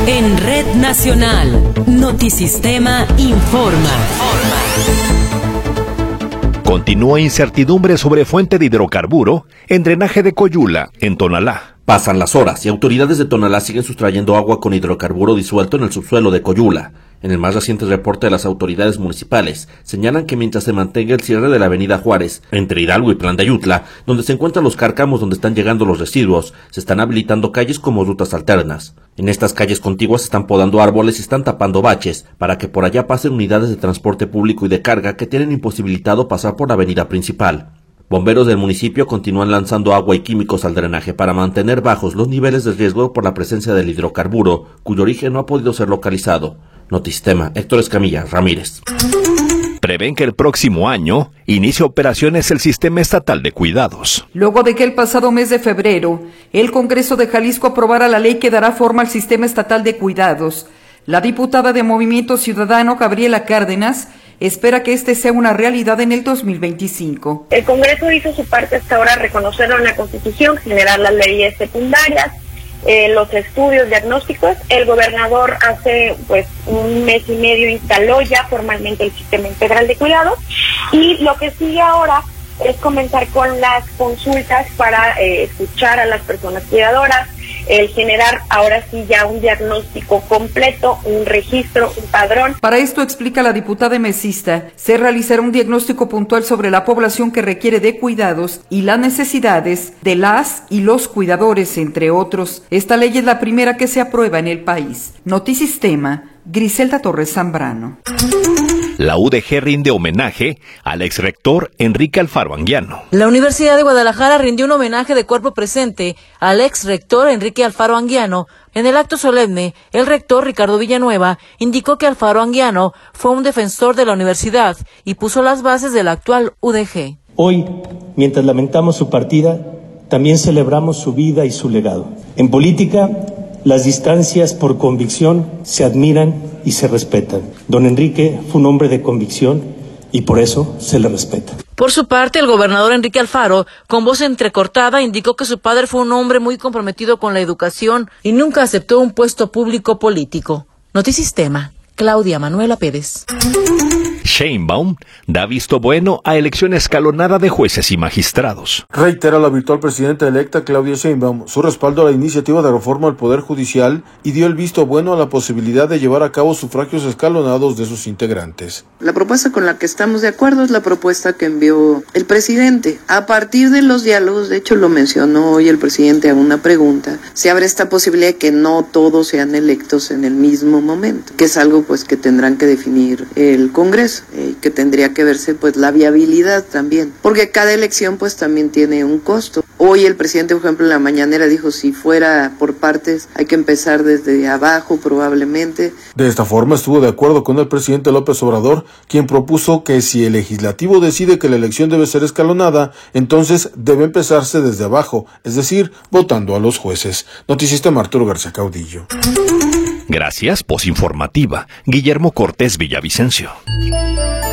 En Red Nacional, Notisistema informa. Continúa incertidumbre sobre fuente de hidrocarburo en drenaje de Coyula, en Tonalá. Pasan las horas y autoridades de Tonalá siguen sustrayendo agua con hidrocarburo disuelto en el subsuelo de Coyula. En el más reciente reporte de las autoridades municipales, señalan que mientras se mantenga el cierre de la avenida Juárez, entre Hidalgo y Plan de Ayutla, donde se encuentran los cárcamos donde están llegando los residuos, se están habilitando calles como rutas alternas. En estas calles contiguas se están podando árboles y están tapando baches, para que por allá pasen unidades de transporte público y de carga que tienen imposibilitado pasar por la avenida principal. Bomberos del municipio continúan lanzando agua y químicos al drenaje para mantener bajos los niveles de riesgo por la presencia del hidrocarburo, cuyo origen no ha podido ser localizado. Notisistema, Héctor Escamilla Ramírez. Prevén que el próximo año inicie operaciones el Sistema Estatal de Cuidados. Luego de que el pasado mes de febrero, el Congreso de Jalisco aprobara la ley que dará forma al Sistema Estatal de Cuidados, la diputada de Movimiento Ciudadano, Gabriela Cárdenas, espera que este sea una realidad en el 2025. El Congreso hizo su parte hasta ahora, reconocerlo en la Constitución, generar las leyes secundarias, los estudios diagnósticos. El gobernador hace un mes y medio instaló ya formalmente el Sistema Integral de Cuidados, y lo que sigue ahora es comenzar con las consultas para escuchar a las personas cuidadoras, el generar ahora sí ya un diagnóstico completo, un registro, un padrón. Para esto, explica la diputada mesista, se realizará un diagnóstico puntual sobre la población que requiere de cuidados y las necesidades de las y los cuidadores, entre otros. Esta ley es la primera que se aprueba en el país. Notisistema, Griselda Torres Zambrano. La UDG rinde homenaje al exrector Enrique Alfaro Anguiano. La Universidad de Guadalajara rindió un homenaje de cuerpo presente al exrector Enrique Alfaro Anguiano. En el acto solemne, el rector Ricardo Villanueva indicó que Alfaro Anguiano fue un defensor de la universidad y puso las bases de la actual UDG. Hoy, mientras lamentamos su partida, también celebramos su vida y su legado. En política, las distancias por convicción se admiran y se respetan. Don Enrique fue un hombre de convicción y por eso se le respeta. Por su parte, el gobernador Enrique Alfaro, con voz entrecortada, indicó que su padre fue un hombre muy comprometido con la educación y nunca aceptó un puesto público político. Notisistema, Claudia Manuela Pérez. Sheinbaum da visto bueno a elección escalonada de jueces y magistrados. Reitera la virtual presidenta electa Claudia Sheinbaum su respaldo a la iniciativa de reforma al Poder Judicial y dio el visto bueno a la posibilidad de llevar a cabo sufragios escalonados de sus integrantes. La propuesta con la que estamos de acuerdo es la propuesta que envió el presidente. A partir de los diálogos, de hecho lo mencionó hoy el presidente a una pregunta, se abre esta posibilidad de que no todos sean electos en el mismo momento, que es algo que tendrán que definir el Congreso. Que tendría que verse la viabilidad también, porque cada elección también tiene un costo. Hoy el presidente, por ejemplo, en la mañanera dijo si fuera por partes hay que empezar desde abajo probablemente. De esta forma estuvo de acuerdo con el presidente López Obrador, quien propuso que si el legislativo decide que la elección debe ser escalonada, entonces debe empezarse desde abajo, es decir, votando a los jueces. Notisistema, Arturo García Caudillo. Gracias, posinformativa, Guillermo Cortés Villavicencio.